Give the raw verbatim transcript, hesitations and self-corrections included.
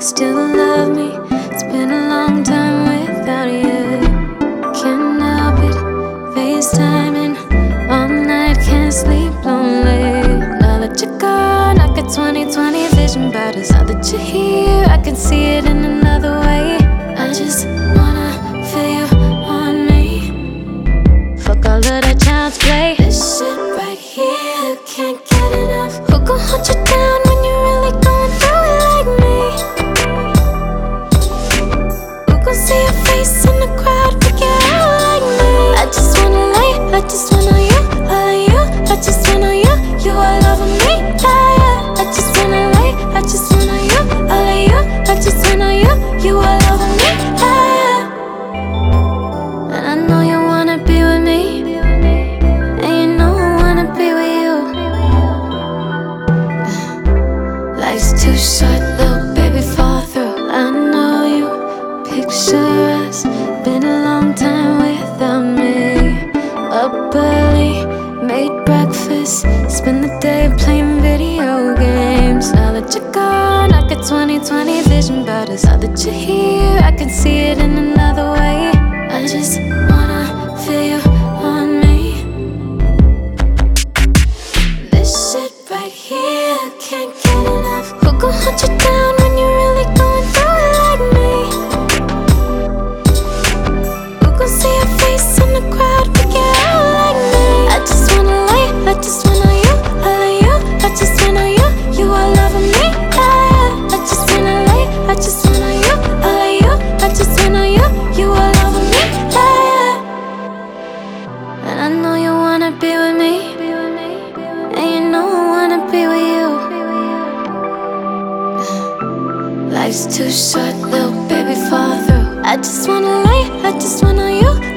still love me. It's been a long time without you. Can't help it, FaceTiming all night, can't sleep lonely. Now that you're gone, I got twenty twenty vision about us. Now that you're here, I can see it in another way. I just wanna feel you on me. Fuck all of that child's play. This shit right here, can't get enough. Who gon' hold you down when you're really going through it like me? Who gon' see your face in the crowd, figure out like me? I just wanna lay, I just wanna you, all of you. I just wanna you, you all over me, yeah, yeah. I just wanna lay, I just wanna you, all of you. I just wanna you, you all over me, yeah, yeah. And I know you wanna be with me, and you know I wanna be with you. Life's too short, little baby, fall through. I know you picture us, been a long time without me. Up early, made breakfast, spend the day playing video games. Now that you're gone, I got twenty twenty vision about us. Now that you're here, I can see it in another way. I just wanna feel you on me. This shit right here, can't get enough. Who gon' hold you down when you're really going through it like me? Who gon' see your face in the crowd, figure out like me? I just wanna lay, I just wanna you, all of you. I just wanna you, you all over me, yeah, yeah. I just wanna lay, I just wanna you, all of you. I just wanna you, you all over me, yeah, yeah. And I know you wanna be with me, and you know I wanna be with you. Life's too short, little baby, fall through. I just wanna lay, I just wanna you.